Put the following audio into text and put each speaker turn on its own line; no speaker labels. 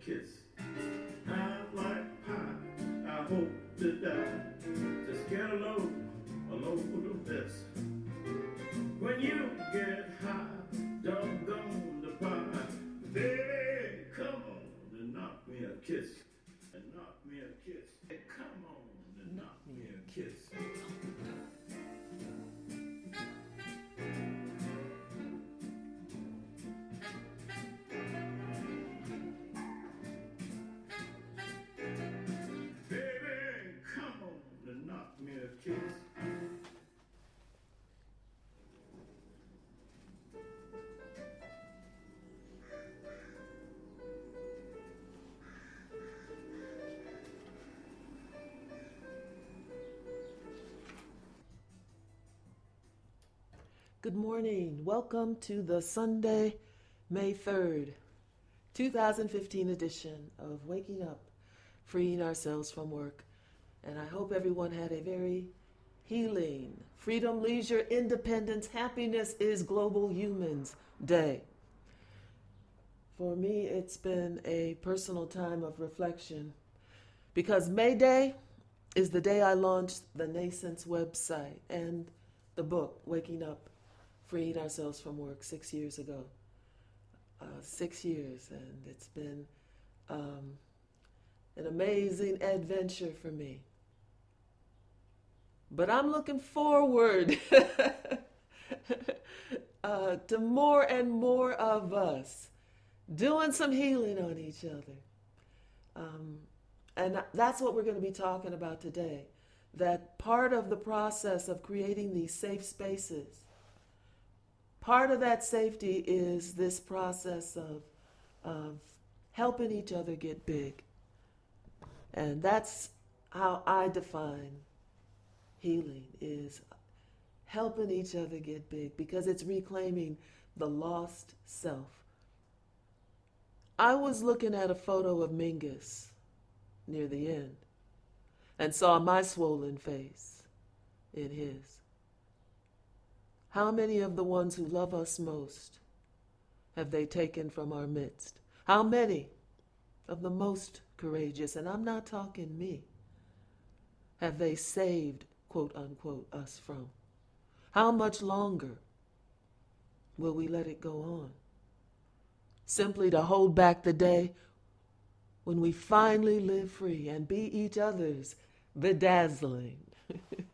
kiss. Not like pie, I hope to die. Just get a load of this. When you get high, doggone the pie. Baby, come on and knock me a kiss. And knock me a kiss. Hey, come on and knock me a kiss. Baby, come on and knock me a kiss.
Good morning. Welcome to the Sunday, May 3rd, 2015 edition of Waking Up, Freeing Ourselves from Work. And I hope everyone had a very healing, freedom, leisure, independence, happiness is Global Humans Day. For me, it's been a personal time of reflection because May Day is the day I launched the Nascence website and the book, Waking Up, Freeing Ourselves from Work 6 years ago. 6 years, and it's been an amazing adventure for me. But I'm looking forward to more and more of us doing some healing on each other. And that's what we're going to be talking about today. That part of the process of creating these safe spaces, part of that safety is this process of helping each other get big. And that's how I define healing, is helping each other get big, because it's reclaiming the lost self. I was looking at a photo of Mingus near the end and saw my swollen face in his. How many of the ones who love us most have they taken from our midst? How many of the most courageous, and I'm not talking me, have they saved, quote unquote, us from? How much longer will we let it go on? Simply to hold back the day when we finally live free and be each other's bedazzling